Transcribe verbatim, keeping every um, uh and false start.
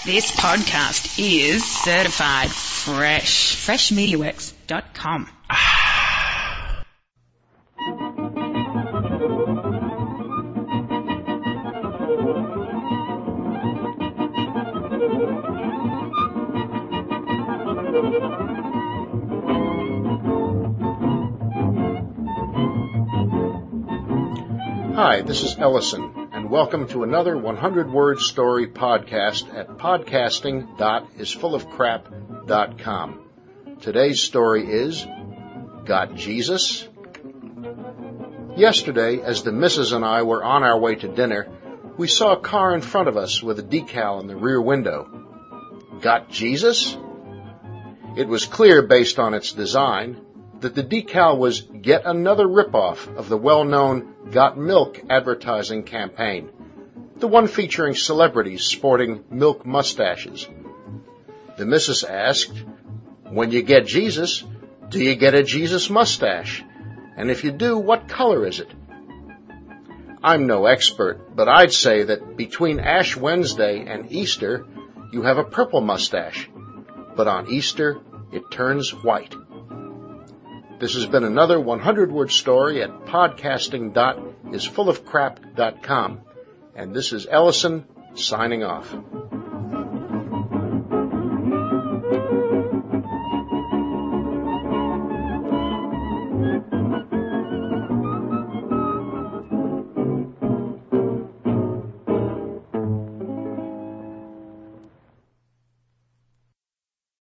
This podcast is certified fresh. fresh media works dot com. Hi, this is Ellison, and welcome to another one hundred word story podcast at podcasting dot is full of crap dot com. Today's story is, Got Jesus? Yesterday, as the missus and I were on our way to dinner, we saw a car in front of us with a decal in the rear window. Got Jesus? It was clear, based on its design, that the decal was yet another ripoff of the well-known Got Milk advertising campaign, the one featuring celebrities sporting milk mustaches. The missus asked, when you get Jesus, do you get a Jesus mustache? And if you do, what color is it? I'm no expert, but I'd say that between Ash Wednesday and Easter, you have a purple mustache, but on Easter, it turns white. This has been another one hundred word story at podcasting dot is full of crap dot com, and this is Ellison signing off.